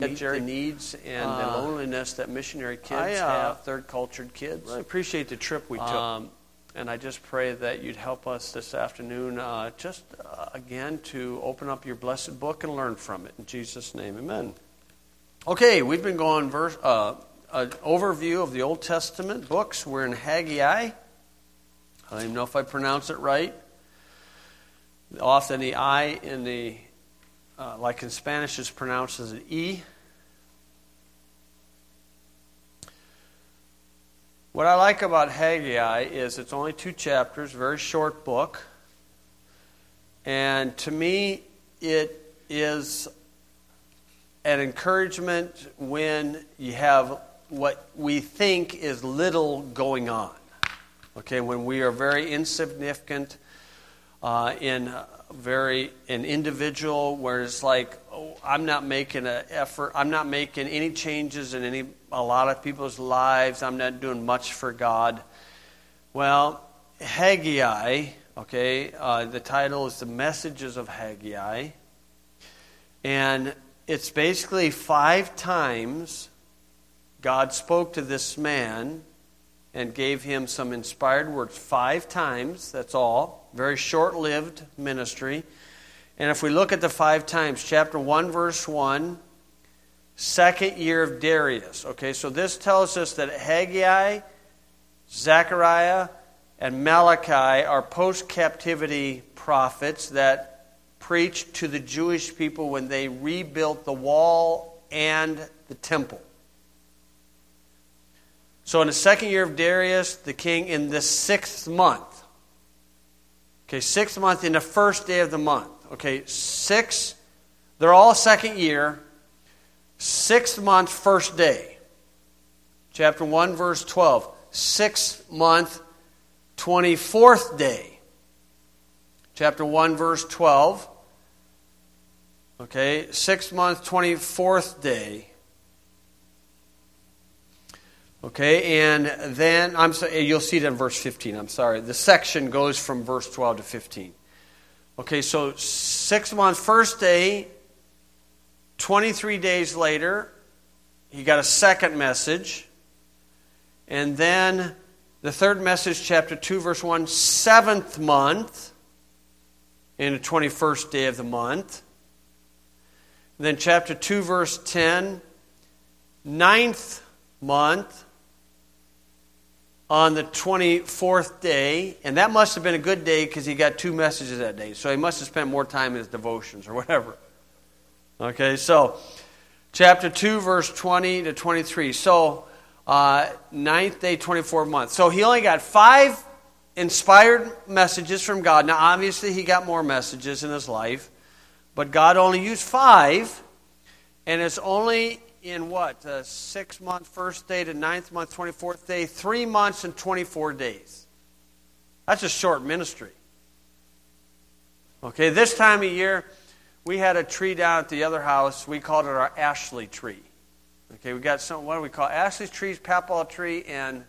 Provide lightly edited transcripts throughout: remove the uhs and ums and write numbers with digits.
meet the needs and the loneliness that missionary kids have, third-cultured kids. I appreciate the trip we took. And I just pray that you'd help us this afternoon again to open up your blessed book and learn from it. In Jesus' name, amen. Okay, we've been going an overview of the Old Testament books. We're in Haggai. I don't even know if I pronounce it right. Often the I in the, like in Spanish, is pronounced as an E. What I like about Haggai is it's only 2 chapters, very short book. And to me, it is an encouragement when you have what we think is little going on. Okay, when we are very insignificant in an individual where it's like, oh, I'm not making an effort, I'm not making any changes in a lot of people's lives, I'm not doing much for God. Well, Haggai, okay, the title is The Messages of Haggai, and it's basically 5 times God spoke to this man and gave him some inspired words. 5 times, that's all. Very short-lived ministry. And if we look at the 5 times, chapter 1, verse 1, 2nd year of Darius. Okay, so this tells us that Haggai, Zechariah, and Malachi are post-captivity prophets that preached to the Jewish people when they rebuilt the wall and the temple. So in the 2nd year of Darius, the king, in the 6th month, okay, 6th month in the 1st day of the month. Okay, 6, they're all 2nd year, 6th month, 1st day. Chapter 1, verse 12. 6th month, 24th day. Chapter 1, verse 12. Okay, 6th month, 24th day. Okay, and then, you'll see it in verse 15, I'm sorry. The section goes from verse 12 to 15. Okay, so 6th month, 1st day, 23 days later, he got a second message. And then the third message, chapter 2, verse 1, 7th month, in the 21st day of the month. And then chapter 2, verse 10, 9th month, on the 24th day, and that must have been a good day because he got 2 messages that day. So he must have spent more time in his devotions or whatever. Okay, so chapter 2, verse 20 to 23. So 9th day, 24th month. So he only got 5 inspired messages from God. Now obviously he got more messages in his life, but God only used 5, and it's only in what? 6th month, 1st day to 9th month, 24th day, 3 months and 24 days. That's a short ministry. Okay, this time of year, we had a tree down at the other house. We called it our Ashley tree. Okay, we got some, what do we call it? Ashley's trees, papaw tree, and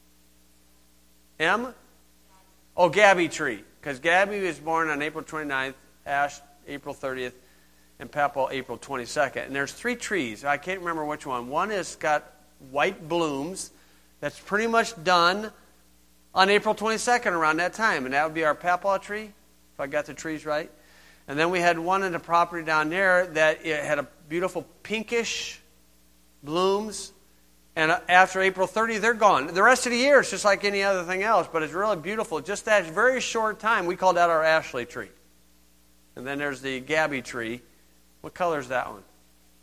Gabby tree. Because Gabby was born on April 29th, Ash, April 30th, and Papaw April 22nd. And there's 3 trees. I can't remember which one. One has got white blooms. That's pretty much done on April 22nd around that time. And that would be our Papaw tree, if I got the trees right. And then we had one in the property down there that it had a beautiful pinkish blooms. And after April 30th, they're gone. The rest of the year, it's just like any other thing else. But it's really beautiful. Just that very short time, we call that our Ashley tree. And then there's the Gabby tree. What color is that one?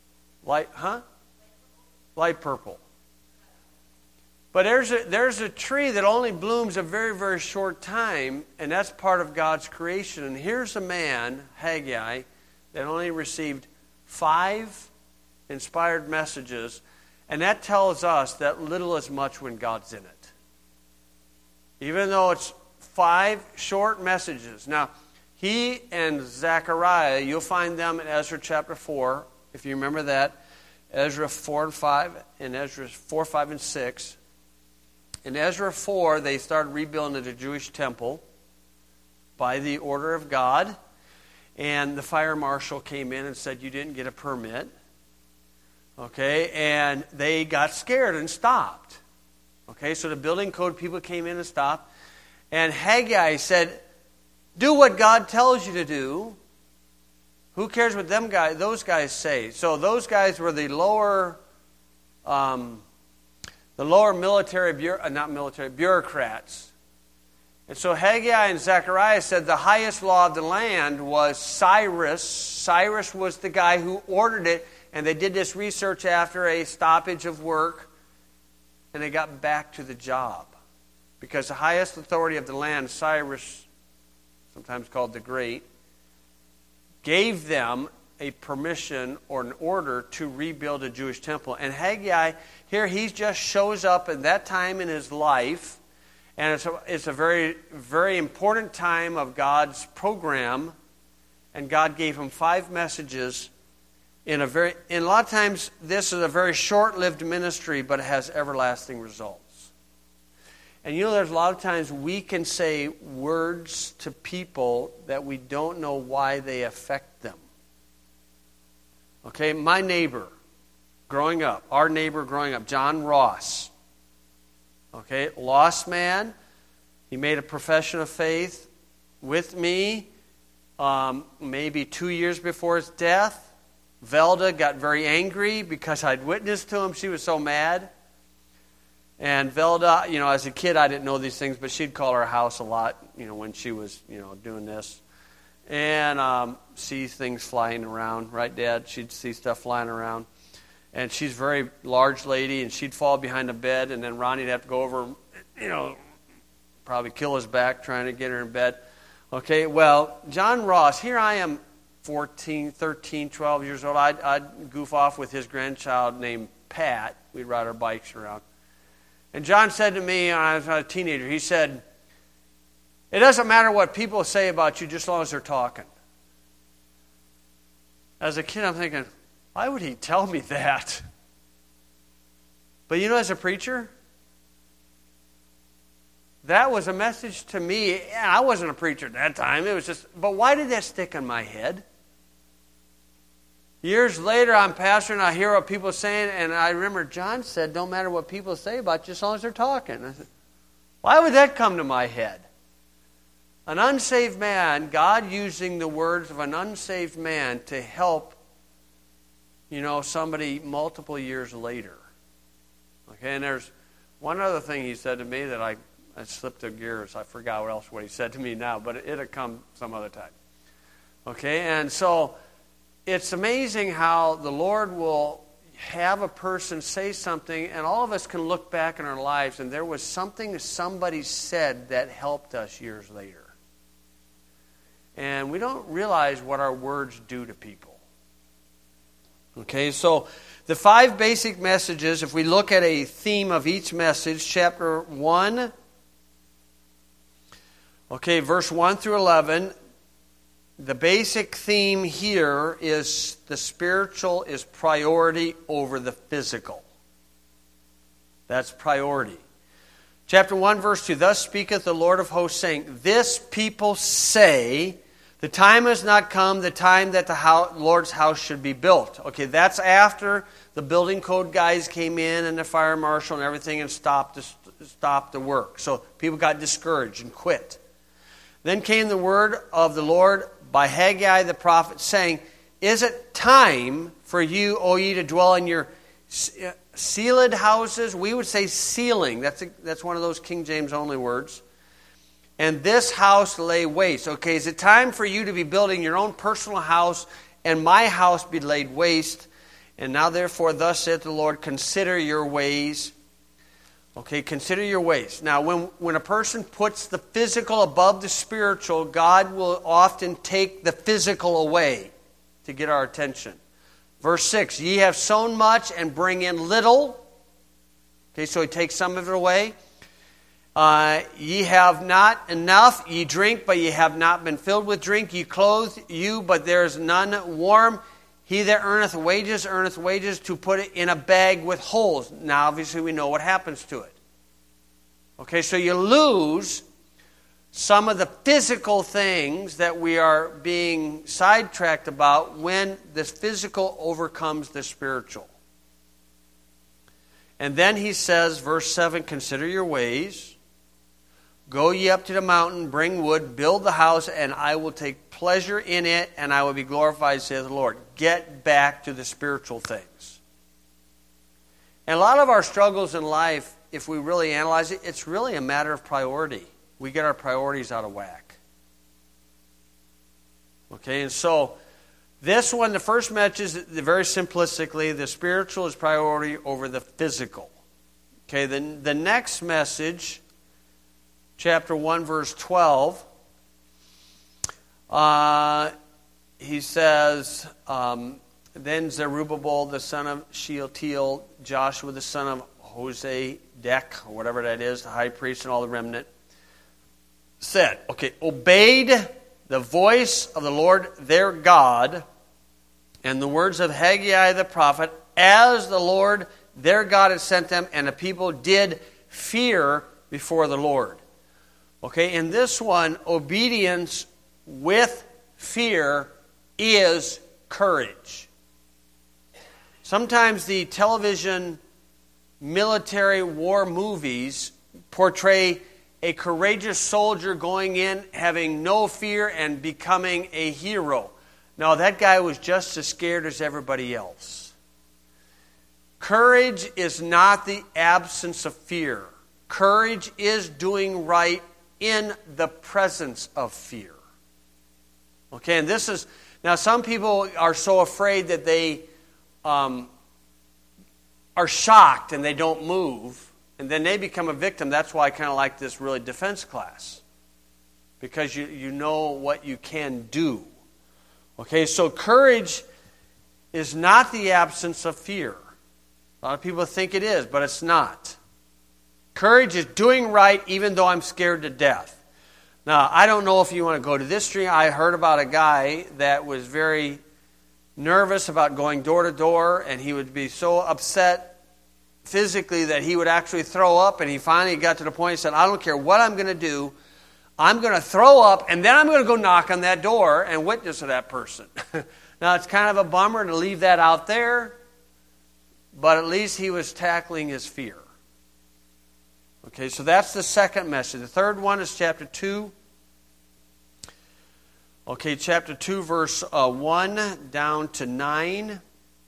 Light purple. But there's a tree that only blooms a very, very short time, and that's part of God's creation. And here's a man, Haggai, that only received 5 inspired messages, and that tells us that little is much when God's in it. Even though it's 5 short messages. Now, he and Zechariah, you'll find them in Ezra chapter 4, if you remember that. Ezra 4 and 5, and Ezra 4, 5, and 6. In Ezra 4, they started rebuilding the Jewish temple by the order of God. And the fire marshal came in and said, you didn't get a permit. Okay, and they got scared and stopped. Okay, so the building code people came in and stopped. And Haggai said, do what God tells you to do. Who cares what those guys say? So those guys were the lower military, bureaucrats. And so Haggai and Zechariah said the highest law of the land was Cyrus. Cyrus was the guy who ordered it, and they did this research after a stoppage of work, and they got back to the job. Because the highest authority of the land, Cyrus, sometimes called the Great, gave them a permission or an order to rebuild a Jewish temple. And Haggai, here he just shows up at that time in his life, and it's a very, very important time of God's program, and God gave him 5 messages in a lot of times this is a very short-lived ministry, but it has everlasting results. And there's a lot of times we can say words to people that we don't know why they affect them. Okay, my neighbor growing up, John Ross. Okay, lost man. He made a profession of faith with me maybe 2 years before his death. Velda got very angry because I'd witnessed to him. She was so mad. And Velda, as a kid, I didn't know these things, but she'd call our house a lot, when she was, doing this. And see things flying around, right, Dad? She'd see stuff flying around. And she's a very large lady, and she'd fall behind the bed, and then Ronnie'd have to go over, probably kill his back trying to get her in bed. Okay, well, John Ross, here I am, 14, 13, 12 years old. I'd goof off with his grandchild named Pat. We'd ride our bikes around. And John said to me when I was a teenager, he said, it doesn't matter what people say about you just as long as they're talking. As a kid, I'm thinking, why would he tell me that? But as a preacher, that was a message to me. I wasn't a preacher at that time. It was just, but why did that stick in my head? Years later, I'm pastoring, I hear what people are saying, and I remember John said, don't matter what people say about you as long as they're talking. I said, why would that come to my head? An unsaved man, God using the words of an unsaved man to help, somebody multiple years later. Okay, and there's one other thing he said to me that I slipped the gears. I forgot what he said to me now, but it'll come some other time. Okay, and so it's amazing how the Lord will have a person say something, and all of us can look back in our lives, and there was something somebody said that helped us years later. And we don't realize what our words do to people. Okay, so the 5 basic messages, if we look at a theme of each message, chapter 1, okay, verse 1 through 11, the basic theme here is the spiritual is priority over the physical. That's priority. Chapter 1, verse 2, thus speaketh the Lord of hosts, saying, this people say, the time has not come, the time that the Lord's house should be built. Okay, that's after the building code guys came in and the fire marshal and everything and stopped the work. So people got discouraged and quit. Then came the word of the Lord by Haggai the prophet, saying, is it time for you, O ye, to dwell in your sealed houses? We would say ceiling. That's one of those King James only words. And this house lay waste. Okay, is it time for you to be building your own personal house and my house be laid waste? And now therefore, thus saith the Lord, consider your ways. Okay, consider your ways. Now, when a person puts the physical above the spiritual, God will often take the physical away to get our attention. Verse 6, ye have sown much and bring in little. Okay, so he takes some of it away. Ye have not enough. Ye drink, but ye have not been filled with drink. Ye clothe you, but there is none warm. He that earneth wages to put it in a bag with holes. Now, obviously, we know what happens to it. Okay, so you lose some of the physical things that we are being sidetracked about when the physical overcomes the spiritual. And then he says, verse 7, consider your ways. Go ye up to the mountain, bring wood, build the house, and I will take pleasure in it, and I will be glorified, saith the Lord. Get back to the spiritual things. And a lot of our struggles in life, if we really analyze it, it's really a matter of priority. We get our priorities out of whack. Okay, and so this one, the first message is very simplistically, the spiritual is priority over the physical. Okay, the next message, chapter 1, verse 12, he says, then Zerubbabel, the son of Shealtiel, Joshua, the son of Hosedek, or whatever that is, the high priest and all the remnant, said, obeyed the voice of the Lord their God and the words of Haggai the prophet, as the Lord their God had sent them, and the people did fear before the Lord. Okay, in this one, obedience with fear is courage. Sometimes the television military war movies portray a courageous soldier going in, having no fear, and becoming a hero. No, that guy was just as scared as everybody else. Courage is not the absence of fear. Courage is doing right in the presence of fear. Okay, and this is... Now, some people are so afraid that they are shocked and they don't move, and then they become a victim. That's why I kind of like this really defense class, because you know what you can do. Okay, so courage is not the absence of fear. A lot of people think it is, but it's not. Courage is doing right even though I'm scared to death. Now, I don't know if you want to go to this stream. I heard about a guy that was very nervous about going door to door, and he would be so upset physically that he would actually throw up, and he finally got to the point he said, I don't care what I'm going to do, I'm going to throw up, and then I'm going to go knock on that door and witness to that person. Now, it's kind of a bummer to leave that out there, but at least he was tackling his fear. Okay, so that's the second message. The third one is chapter 2. Okay, chapter 2, verse 1 down to 9.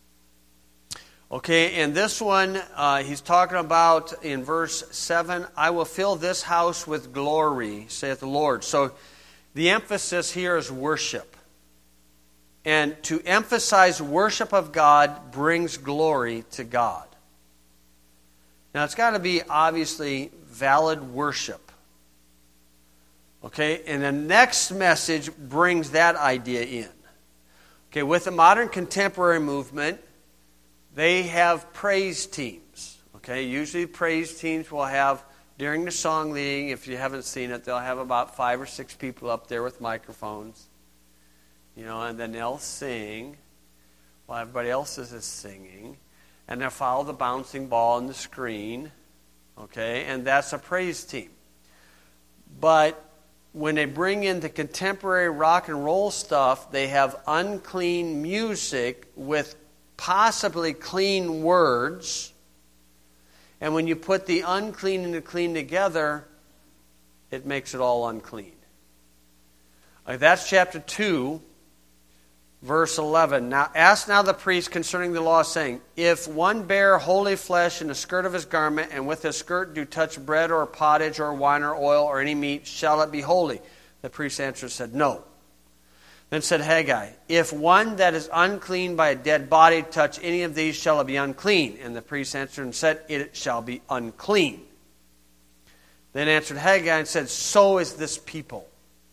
Okay, and this one, he's talking about in verse 7, I will fill this house with glory, saith the Lord. So the emphasis here is worship. And to emphasize worship of God brings glory to God. Now, it's got to be obviously valid worship. Okay, and the next message brings that idea in. Okay, with the modern contemporary movement, they have praise teams. Okay, usually praise teams will have, during the song leading, if you haven't seen it, they'll have about 5 or 6 people up there with microphones. You know, and then they'll sing while everybody else is singing. And they'll follow the bouncing ball on the screen. Okay, and that's a praise team. But when they bring in the contemporary rock and roll stuff, they have unclean music with possibly clean words. And when you put the unclean and the clean together, it makes it all unclean. That's chapter 2, verse 11. Now ask now the priest concerning the law, saying, if one bear holy flesh in the skirt of his garment, and with his skirt do touch bread or pottage or wine or oil or any meat, shall it be holy? The priest answered and said, no. Then said Haggai, if one that is unclean by a dead body touch any of these, shall it be unclean? And the priest answered and said, it shall be unclean. Then answered Haggai and said, so is this people.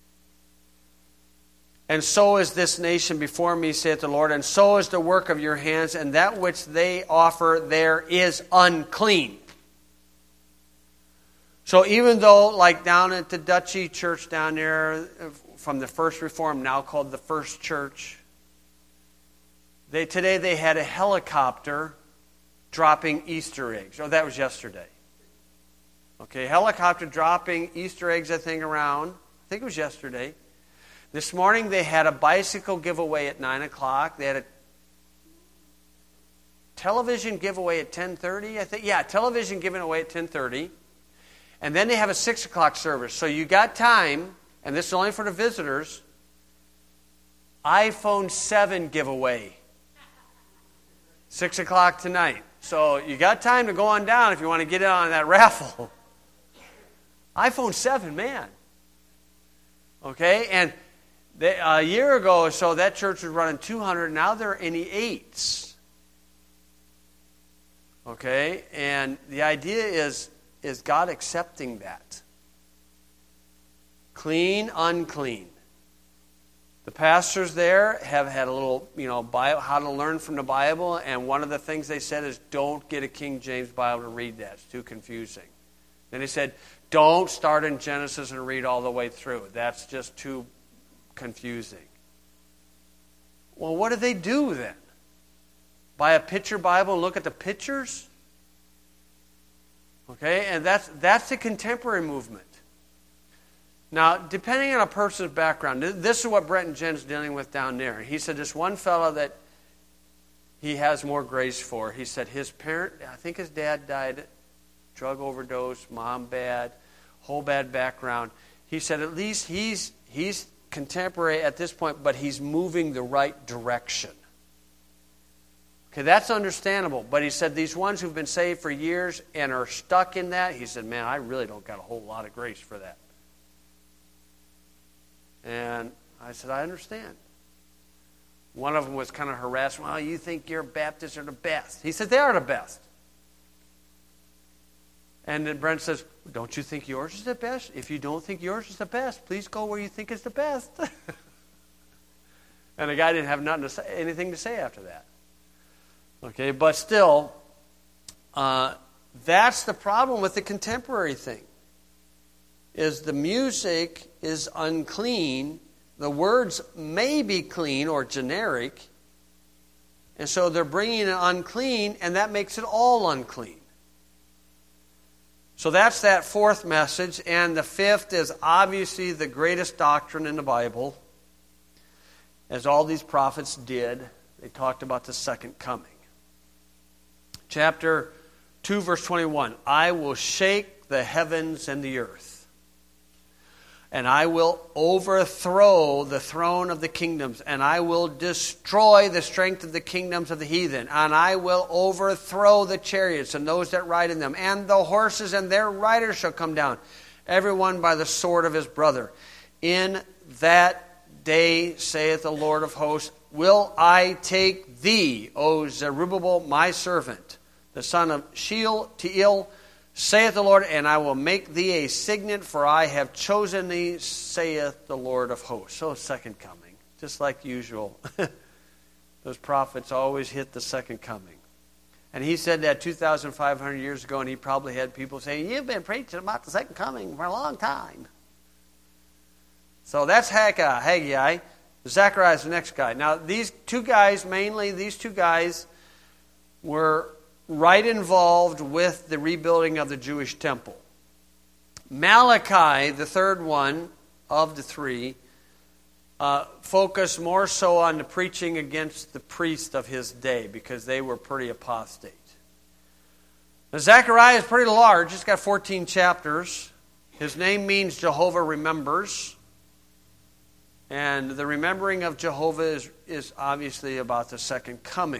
And so is this nation before me, saith the Lord, and so is the work of your hands, and that which they offer there is unclean. So even though, like down at the Dutchy Church down there, from the First Reform, now called the First Church, today they had a helicopter dropping Easter eggs. Oh, that was yesterday. Okay, helicopter dropping Easter eggs, I think it was yesterday. This morning they had a bicycle giveaway at 9 o'clock. They had television giveaway at 10:30, I think. Yeah, television giving away at 10:30. And then they have a 6 o'clock service. So you got time, and this is only for the visitors, iPhone 7 giveaway. 6 o'clock tonight. So you got time to go on down if you want to get in on that raffle. iPhone 7, man. Okay, and a year ago or so, that church was running 200. Now they're in the 8s. Okay, and the idea is God accepting that? Clean, unclean. The pastors there have had a little, how to learn from the Bible, and one of the things they said is don't get a King James Bible to read that. It's too confusing. Then they said, don't start in Genesis and read all the way through. That's just too confusing. Well, what do they do then? Buy a picture Bible and look at the pictures? Okay, and that's the contemporary movement. Now, depending on a person's background, this is what Brent and Jen's dealing with down there. He said this one fellow that he has more grace for. He said his parent, I think his dad died, drug overdose, mom bad, whole bad background. He said at least he's contemporary at this point, but he's moving the right direction. Okay, that's understandable. But he said these ones who've been saved for years and are stuck in that, he said, man, I really don't got a whole lot of grace for that. And I said, I understand. One of them was kind of harassed. Well, you think your Baptists are the best. He said, they are the best. And then Brent says, don't you think yours is the best? If you don't think yours is the best, please go where you think is the best. And the guy didn't have anything to say after that. Okay, but still, that's the problem with the contemporary thing. Is the music is unclean. The words may be clean or generic. And so they're bringing it unclean, and that makes it all unclean. So that's that fourth message. And the fifth is obviously the greatest doctrine in the Bible. As all these prophets did, they talked about the second coming. Chapter 2, verse 21. I will shake the heavens and the earth. And I will overthrow the throne of the kingdoms, and I will destroy the strength of the kingdoms of the heathen, and I will overthrow the chariots and those that ride in them, and the horses and their riders shall come down, everyone by the sword of his brother. In that day, saith the Lord of hosts, will I take thee, O Zerubbabel, my servant, the son of Shealtiel, saith the Lord, and I will make thee a signet, for I have chosen thee, saith the Lord of hosts. So second coming, just like usual. Those prophets always hit the second coming. And he said that 2,500 years ago, and he probably had people saying, you've been preaching about the second coming for a long time. So that's Haggai. Zechariah is the next guy. Now, these two guys were right involved with the rebuilding of the Jewish temple. Malachi, the third one of the three, focused more so on the preaching against the priests of his day because they were pretty apostate. Now, Zechariah is pretty large. It's got 14 chapters. His name means Jehovah remembers. And the remembering of Jehovah is obviously about the second coming.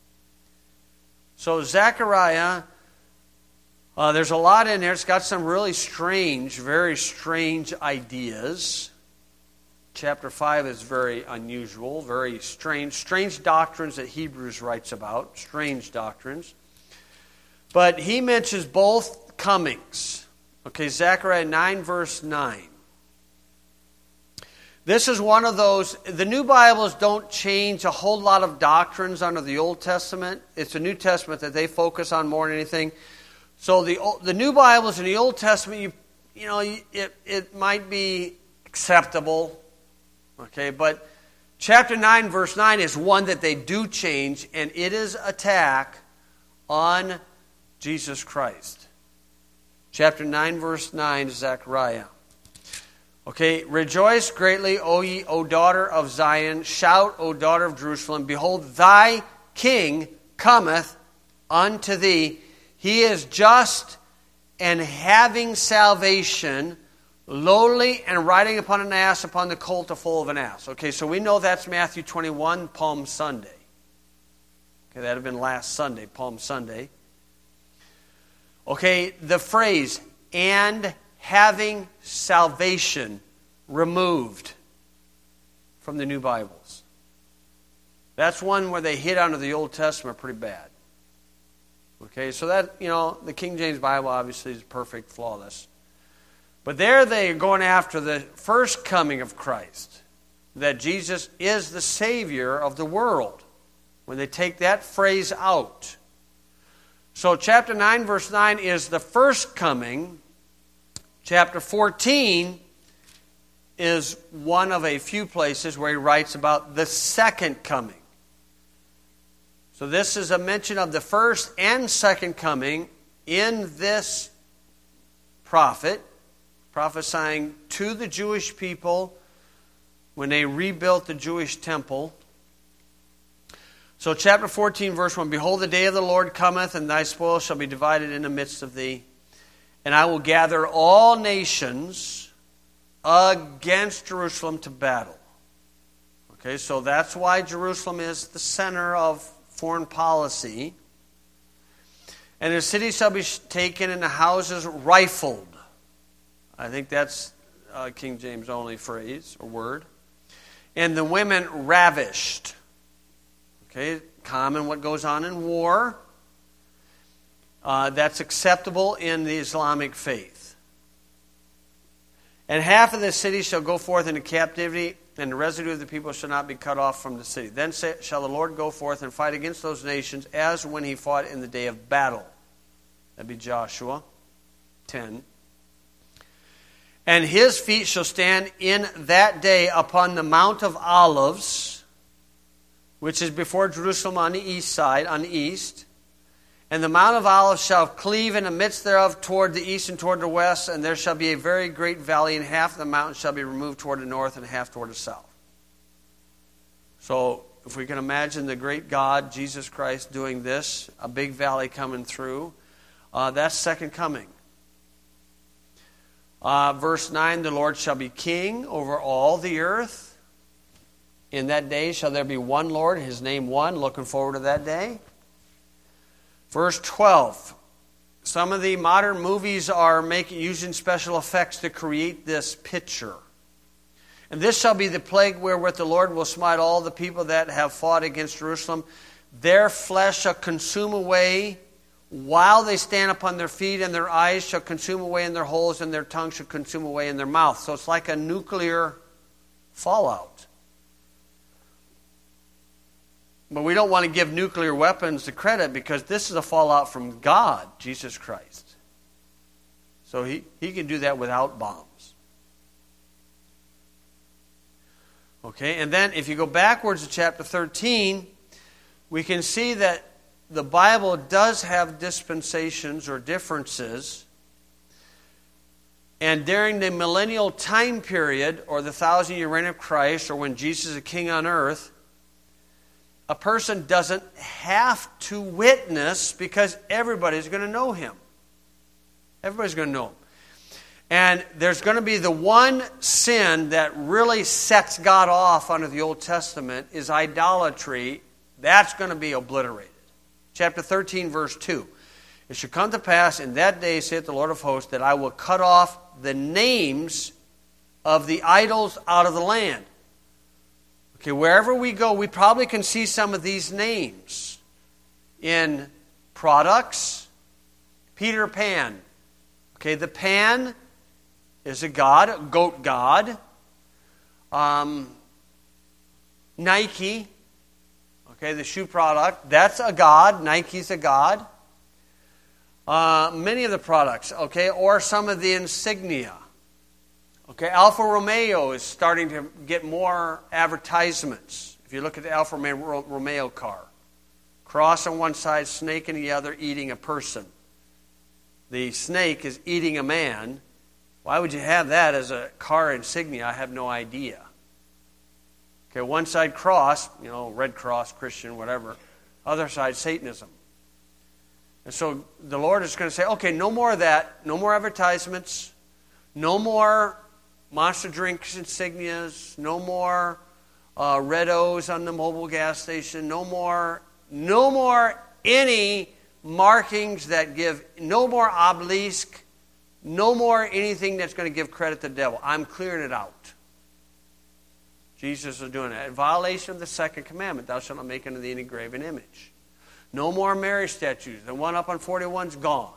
So Zechariah, there's a lot in there. It's got some really strange, very strange ideas. Chapter 5 is very unusual, very strange doctrines that Hebrews writes about, strange doctrines. But he mentions both comings. Okay, Zechariah 9, verse 9. This is one of those, the New Bibles don't change a whole lot of doctrines under the Old Testament. It's the New Testament that they focus on more than anything. So the New Bibles in the Old Testament, it might be acceptable. Okay, but chapter 9, verse 9 is one that they do change, and it is attack on Jesus Christ. Chapter 9, verse 9, Zechariah. Okay, rejoice greatly, O daughter of Zion. Shout, O daughter of Jerusalem. Behold, thy king cometh unto thee. He is just and having salvation, lowly and riding upon an ass, upon the colt, the foal of an ass. Okay, so we know that's Matthew 21, Palm Sunday. Okay, that would have been last Sunday, Palm Sunday. Okay, the phrase, and having salvation, removed from the New Bibles. That's one where they hit onto the Old Testament pretty bad. Okay, so that, the King James Bible obviously is perfect, flawless. But there they are going after the first coming of Christ, that Jesus is the Savior of the world, when they take that phrase out. So chapter 9, verse 9 is the first coming. Chapter 14 is one of a few places where he writes about the second coming. So this is a mention of the first and second coming in this prophet, prophesying to the Jewish people when they rebuilt the Jewish temple. So chapter 14, verse 1, Behold, the day of the Lord cometh, and thy spoil shall be divided in the midst of thee. And I will gather all nations against Jerusalem to battle. Okay, so that's why Jerusalem is the center of foreign policy. And the city shall be taken, and the houses rifled. I think that's King James only phrase or word. And the women ravished. Okay, common what goes on in war. That's acceptable in the Islamic faith. And half of the city shall go forth into captivity, and the residue of the people shall not be cut off from the city. Then shall the Lord go forth and fight against those nations, as when he fought in the day of battle. That'd be Joshua 10. And his feet shall stand in that day upon the Mount of Olives, which is before Jerusalem on the east side, on the east. And the Mount of Olives shall cleave in the midst thereof toward the east and toward the west, and there shall be a very great valley, and half of the mountain shall be removed toward the north, and half toward the south. So, if we can imagine the great God, Jesus Christ, doing this, a big valley coming through, that's second coming. Verse 9, the Lord shall be king over all the earth. In that day shall there be one Lord, his name one. Looking forward to that day. Verse 12. Some of the modern movies are using special effects to create this picture. And this shall be the plague wherewith the Lord will smite all the people that have fought against Jerusalem. Their flesh shall consume away while they stand upon their feet, and their eyes shall consume away in their holes, and their tongue shall consume away in their mouth. So it's like a nuclear fallout. But we don't want to give nuclear weapons the credit, because this is a fallout from God, Jesus Christ. So he can do that without bombs. Okay, and then if you go backwards to chapter 13, we can see that the Bible does have dispensations or differences. And during the millennial time period, or the 1,000-year reign of Christ, or when Jesus is king on earth, a person doesn't have to witness, because everybody's going to know him. Everybody's going to know him. And there's going to be the one sin that really sets God off under the Old Testament is idolatry. That's going to be obliterated. Chapter 13, verse 2. It shall come to pass in that day, saith the Lord of hosts, that I will cut off the names of the idols out of the land. Okay, wherever we go, we probably can see some of these names in products. Peter Pan. Okay, the pan is a god, a goat god. Nike. Okay, the shoe product, that's a god. Nike's a god. Many of the products, okay, or some of the insignia. Okay, Alfa Romeo is starting to get more advertisements. If you look at the Alfa Romeo car, cross on one side, snake on the other, eating a person. The snake is eating a man. Why would you have that as a car insignia? I have no idea. Okay, one side cross, Red Cross, Christian, whatever. Other side, Satanism. And so the Lord is going to say, okay, no more of that. No more advertisements. No more Monster drinks insignias. No more Red O's on the mobile gas station. No more any markings that give, no more obelisk. No more anything that's going to give credit to the devil. I'm clearing it out. Jesus is doing it. In violation of the second commandment, thou shalt not make unto thee any graven image. No more Mary statues. The one up on 41's gone.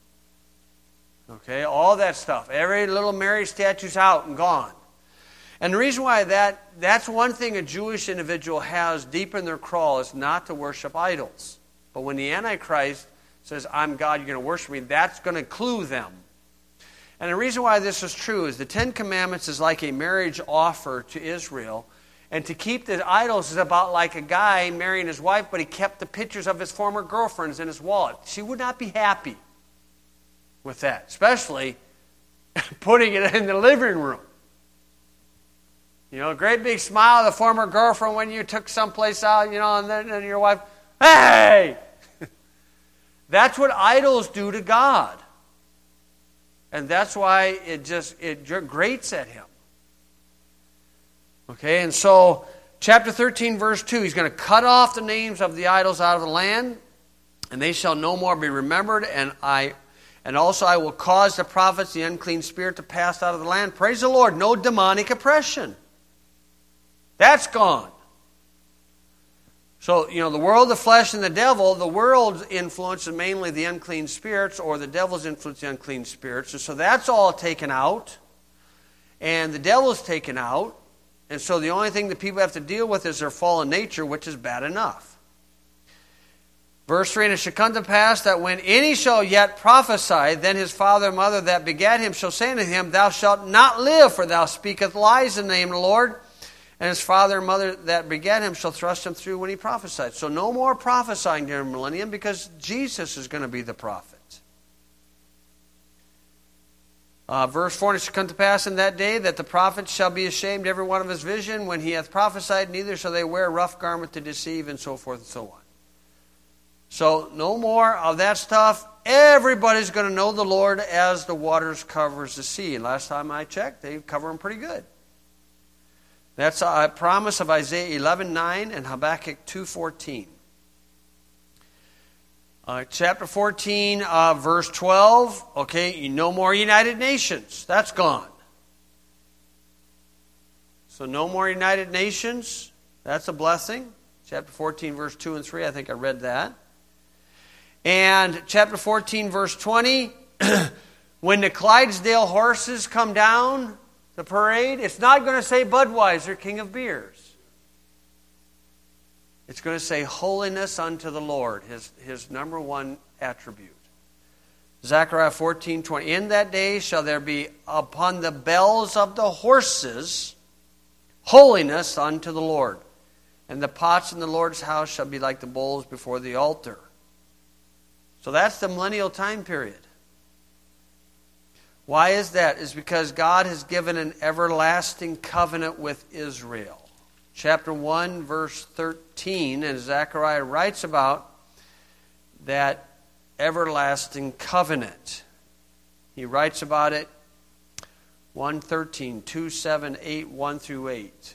Okay, all that stuff. Every little Mary statue's out and gone. And the reason why that's one thing a Jewish individual has deep in their crawl is not to worship idols. But when the Antichrist says, I'm God, you're going to worship me, that's going to clue them. And the reason why this is true is the Ten Commandments is like a marriage offer to Israel. And to keep the idols is about like a guy marrying his wife, but he kept the pictures of his former girlfriends in his wallet. She would not be happy with that, especially putting it in the living room. You know, a great big smile of the former girlfriend when you took someplace out, you know, and then your wife, hey! That's what idols do to God. And that's why it grates at him. Okay, and so chapter 13, verse 2, he's going to cut off the names of the idols out of the land, and they shall no more be remembered, and also I will cause the prophets, the unclean spirit, to pass out of the land. Praise the Lord, no demonic oppression. That's gone. So, you know, the world, the flesh, and the devil, the world's influence is mainly the unclean spirits, or the devil's influence, the unclean spirits. And so that's all taken out. And the devil's taken out. And so the only thing that people have to deal with is their fallen nature, which is bad enough. Verse 3, and it shall come to pass that when any shall yet prophesy, then his father and mother that begat him shall say unto him, Thou shalt not live, for thou speakest lies in the name of the Lord. And his father and mother that begat him shall thrust him through when he prophesied. So no more prophesying during the millennium, because Jesus is going to be the prophet. Verse 4, and it shall come to pass in that day that the prophet shall be ashamed every one of his vision when he hath prophesied, neither shall they wear a rough garment to deceive, and so forth and so on. So no more of that stuff. Everybody's going to know the Lord as the waters covers the sea. And last time I checked, they cover him pretty good. That's a promise of Isaiah 11:9 and Habakkuk 2:14. Chapter 14, verse 12. Okay, no more United Nations. That's gone. So no more United Nations. That's a blessing. Chapter 14, verse 2 and 3. I think I read that. And chapter 14, verse 20. When the Clydesdale horses come down the parade, it's not going to say Budweiser, King of Beers. It's going to say holiness unto the Lord, his number one attribute. Zechariah 14:20. In that day shall there be upon the bells of the horses holiness unto the Lord. And the pots in the Lord's house shall be like the bowls before the altar. So that's the millennial time period. Why is that? It's because God has given an everlasting covenant with Israel. Chapter 1, verse 13, and Zechariah writes about that everlasting covenant. He writes about it 1:13, 2, 7, 8, 1 through 8.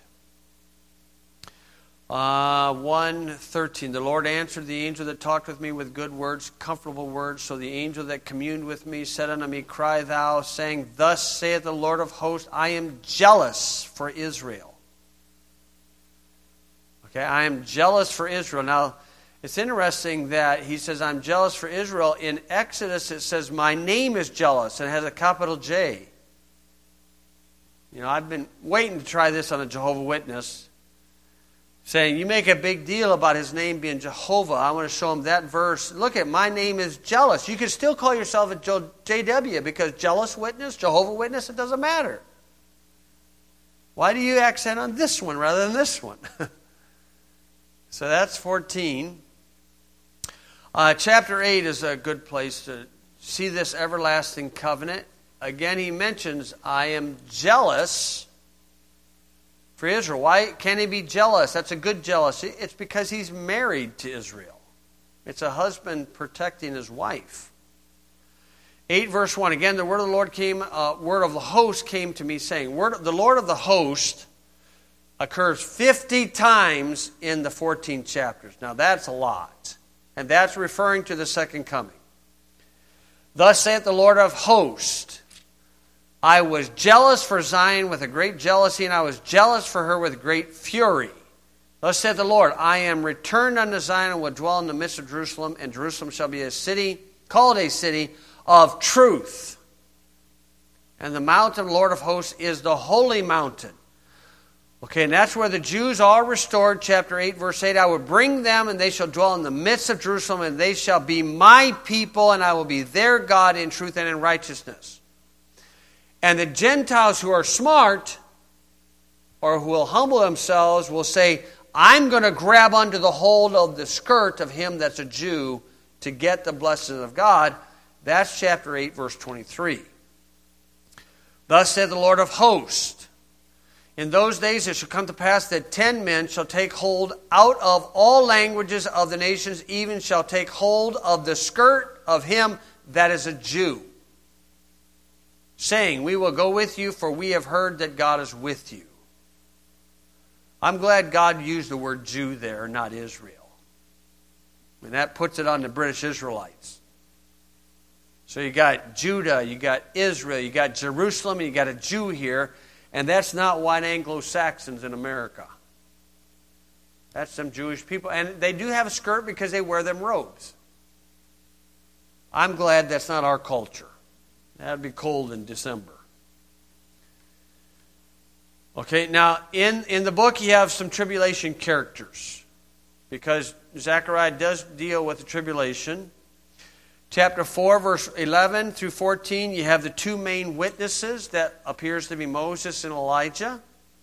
1:13, the Lord answered the angel that talked with me with good words, comfortable words. So the angel that communed with me said unto me, Cry thou, saying, Thus saith the Lord of hosts, I am jealous for Israel. Okay, I am jealous for Israel. Now, it's interesting that he says, I'm jealous for Israel. In Exodus, it says, my name is jealous, and it has a capital J. You know, I've been waiting to try this on a Jehovah's Witness, saying, you make a big deal about his name being Jehovah. I want to show him that verse. Look at, my name is jealous. You can still call yourself a JW, because jealous witness, Jehovah's Witness, it doesn't matter. Why do you accent on this one rather than this one? So that's 14. Chapter 8 is a good place to see this everlasting covenant. Again, he mentions, I am jealous for Israel. Why can he be jealous? That's a good jealousy. It's because he's married to Israel. It's a husband protecting his wife. 8 verse 1. Again, the word of the Lord came, word of the host came to me saying, the Lord of the host occurs 50 times in the 14 chapters. Now that's a lot. And that's referring to the second coming. Thus saith the Lord of hosts, I was jealous for Zion with a great jealousy, and I was jealous for her with great fury. Thus saith the Lord, I am returned unto Zion and will dwell in the midst of Jerusalem, and Jerusalem shall be a city, called a city of truth. And the mountain of the Lord of hosts is the holy mountain. Okay, and that's where the Jews are restored. Chapter 8, verse 8, I will bring them, and they shall dwell in the midst of Jerusalem, and they shall be my people, and I will be their God in truth and in righteousness. And the Gentiles who are smart, or who will humble themselves, will say, I'm going to grab onto the hold of the skirt of him that's a Jew to get the blessing of God. That's chapter 8, verse 23. Thus said the Lord of hosts, in those days it shall come to pass that 10 men shall take hold out of all languages of the nations, even shall take hold of the skirt of him that is a Jew, saying, we will go with you, for we have heard that God is with you. I'm glad God used the word Jew there, not Israel. And that puts it on the British Israelites. So you got Judah, you got Israel, you got Jerusalem, and you got a Jew here. And that's not white Anglo-Saxons in America. That's some Jewish people. And they do have a skirt because they wear them robes. I'm glad that's not our culture. That would be cold in December. Okay, now in the book you have some tribulation characters, because Zechariah does deal with the tribulation. Chapter 4, verse 11 through 14, you have the two main witnesses that appears to be Moses and Elijah.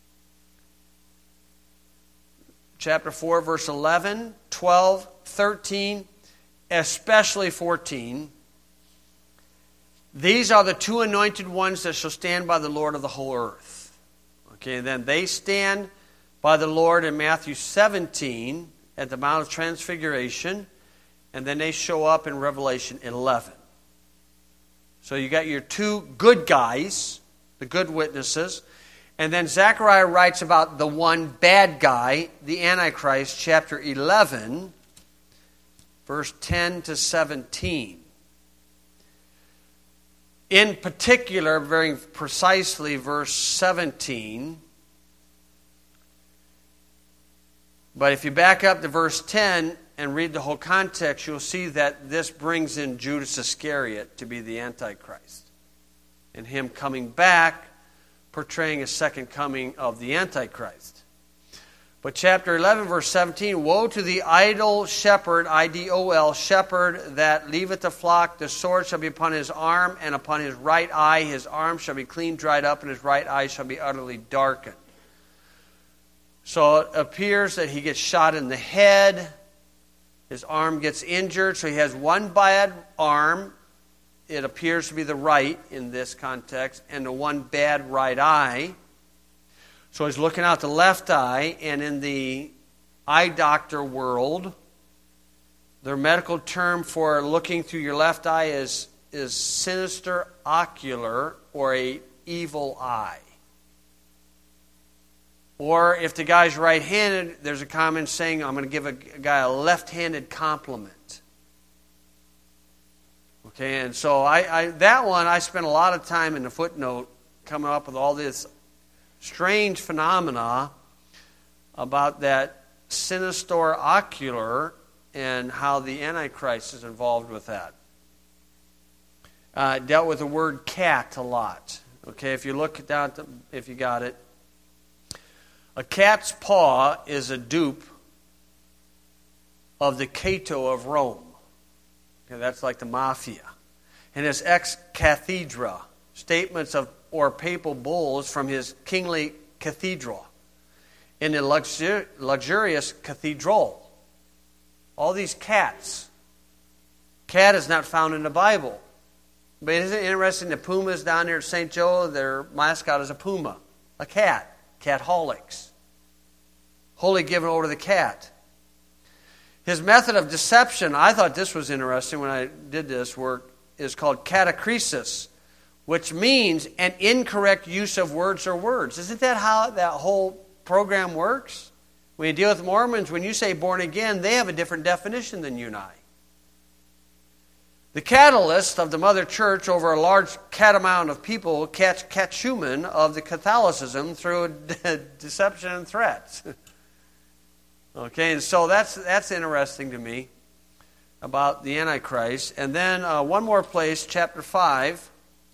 Chapter 4, verse 11, 12, 13, especially 14. These are the two anointed ones that shall stand by the Lord of the whole earth. Okay, and then they stand by the Lord in Matthew 17 at the Mount of Transfiguration, and then they show up in Revelation 11. So you got your two good guys, the good witnesses, and then Zechariah writes about the one bad guy, the Antichrist, chapter 11, verse 10 to 17. In particular, very precisely, verse 17. But if you back up to verse 10 and read the whole context, you'll see that this brings in Judas Iscariot to be the Antichrist. And him coming back, portraying a second coming of the Antichrist. But chapter 11, verse 17, woe to the idle shepherd, I-D-O-L, shepherd that leaveth the flock. The sword shall be upon his arm and upon his right eye. His arm shall be clean dried up, and his right eye shall be utterly darkened. So it appears that he gets shot in the head. His arm gets injured, so he has one bad arm. It appears to be the right in this context, and the one bad right eye. So he's looking out the left eye, and in the eye doctor world, their medical term for looking through your left eye is sinister ocular, or a evil eye. Or if the guy's right-handed, there's a common saying, I'm going to give a guy a left-handed compliment. Okay, and so that one, I spent a lot of time in the footnote coming up with all this strange phenomena about that sinister ocular and how the Antichrist is involved with that. Dealt with the word cat a lot. Okay, if you look down, if you got it. A cat's paw is a dupe of the Cato of Rome. Okay, that's like the mafia. And his ex cathedra, statements of or papal bulls from his kingly cathedral in the luxurious cathedral. All these cats. Cat is not found in the Bible. But isn't it interesting, the Pumas down there at St. Joe, their mascot is a puma, a cat. Catholics. Wholly given over to the cat. His method of deception, I thought this was interesting when I did this work, is called catachresis, which means an incorrect use of words or words. Isn't that how that whole program works? When you deal with Mormons, when you say born again, they have a different definition than you and I. The catalyst of the Mother Church over a large catamount of people, catechumen of the Catholicism through deception and threats. Okay, and so that's interesting to me about the Antichrist. And then one more place, chapter 5,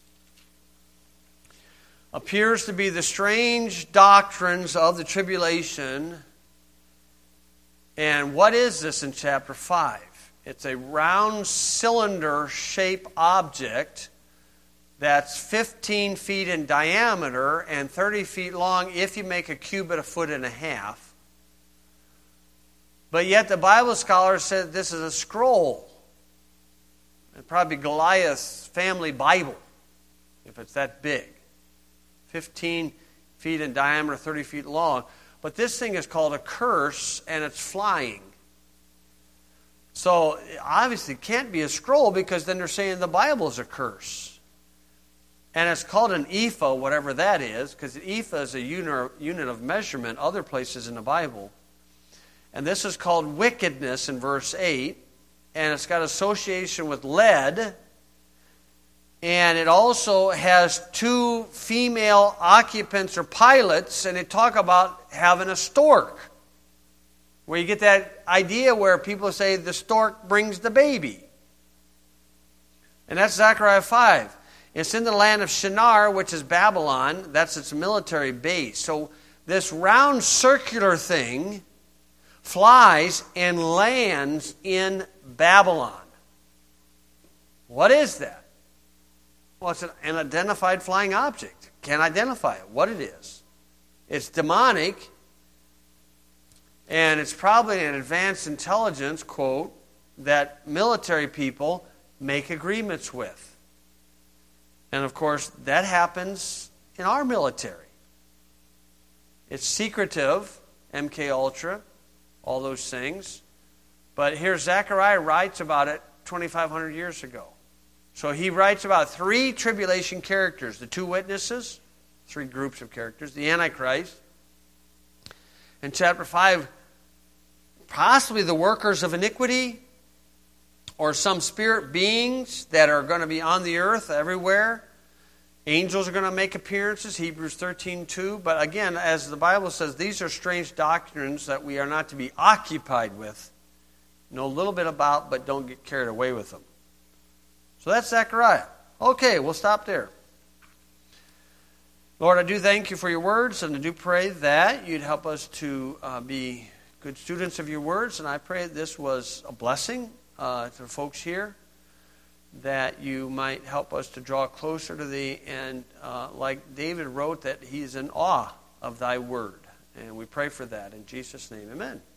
appears to be the strange doctrines of the tribulation. And what is this in chapter 5? It's a round cylinder-shaped object that's 15 feet in diameter and 30 feet long if you make a cubit a foot and a half. But yet the Bible scholars said this is a scroll. It'd probably be Goliath's family Bible, if it's that big. 15 feet in diameter, 30 feet long. But this thing is called a curse, and it's flying. So, obviously, it can't be a scroll, because then they're saying the Bible is a curse. And it's called an ephah, whatever that is, because an ephah is a unit of measurement other places in the Bible. And this is called wickedness in verse 8. And it's got association with lead. And it also has 2 female occupants or pilots. And they talk about having a stork. Where you get that idea where people say the stork brings the baby. And that's Zechariah 5. It's in the land of Shinar, which is Babylon. That's its military base. So this round circular thing flies and lands in Babylon. What is that? Well, it's an unidentified flying object. Can't identify it, what it is. It's demonic, and it's probably an advanced intelligence, quote, that military people make agreements with. And of course, that happens in our military. It's secretive, MK Ultra, all those things. But here Zechariah writes about it 2,500 years ago. So he writes about 3 tribulation characters. The 2 witnesses, 3 groups of characters. The Antichrist. In chapter 5, possibly the workers of iniquity, or some spirit beings that are going to be on the earth everywhere. Angels are going to make appearances, Hebrews 13:2. But again, as the Bible says, these are strange doctrines that we are not to be occupied with. Know a little bit about, but don't get carried away with them. So that's Zechariah. Okay, we'll stop there. Lord, I do thank you for your words, and I do pray that you'd help us to be good students of your words. And I pray that this was a blessing to the folks here, that you might help us to draw closer to thee, and like David wrote, that he's in awe of thy word. And we pray for that in Jesus' name. Amen.